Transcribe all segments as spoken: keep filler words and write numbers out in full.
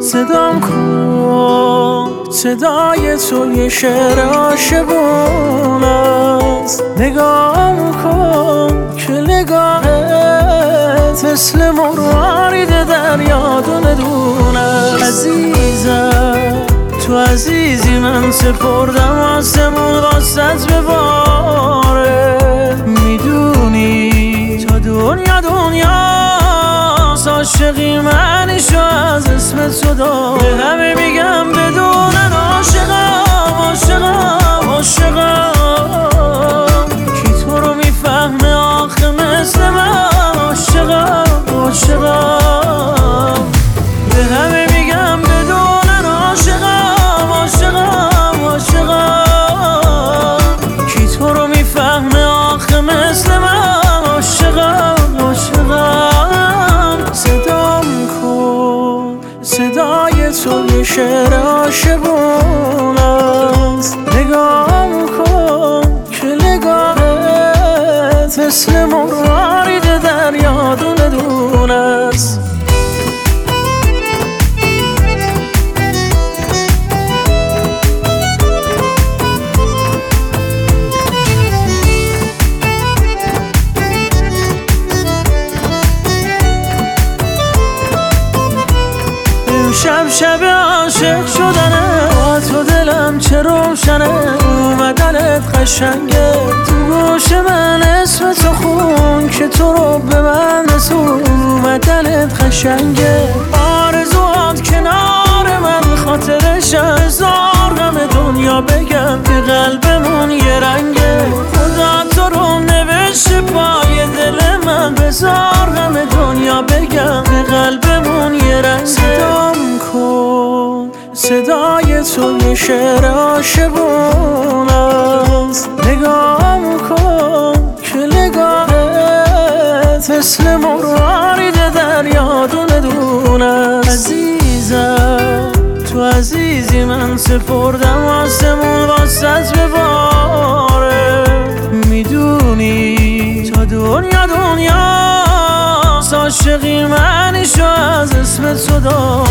صدام کن، صدای تو یه شعر عاشقون است. نگام کن که نگاهت مثل مروارید دریا دونه دونه. عزیزم تو عزیزی، من سپردم آسمون واسط بباره. میدونی تا دنیا دنیاست، عاشقی منیشو از اسم تو دار. به همه میگم بدونن عاشقم عاشقم عاشقم. کی تو رو میفهمه آخه مثل من؟ عاشقم عاشقم. به همه میگم بدونن عاشقم عاشقم عاشقم. کی تو رو میفهمه آخه مثل من؟ عاشقم عاشقم. صدام کن، صدای تو یه شعر عاشقون است. نگام کن که نگاهت مثل مروارید دریا دونه دونه است. شب شب عاشق شدنه، با تو دلم چه روشنه. اومدنت قشنگه، تو گوش من اسم تو خون که تو رو به من رسون. اومدنت قشنگه، آرزوات کنار من خاطرش هزار غم دنیا بگم که قلبمون یه رنگه. خدا تو رو نوشته پای دل من، بزار غم دنیا بگم که قلبمون یه رنگه. صدام کن، صدای تو یه شعر عاشقون است. نگام کن که نگاهت مثل مروارید دریا دونه دونه است. عزیزم تو عزیزی، من سپردم آسمون واسط بباره. میدونی تا دنیا دنیاست، عاشقی منیشو از اسم تو دار.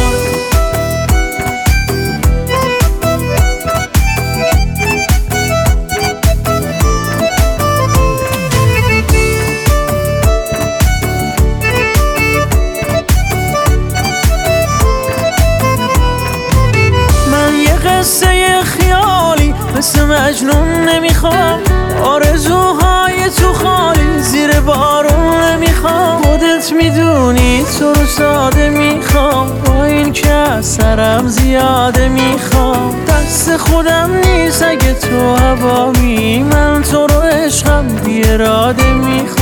قصه خیالی مثل مجنون نمیخوام، آرزوهای تو خالی زیر بارون نمیخوام. خودت میدونی تو رو ساده میخوام، با این که از سرم زیاده میخوام. دست خودم نیست اگه تو هوامی، من تو رو عشقم بی اراده میخوام.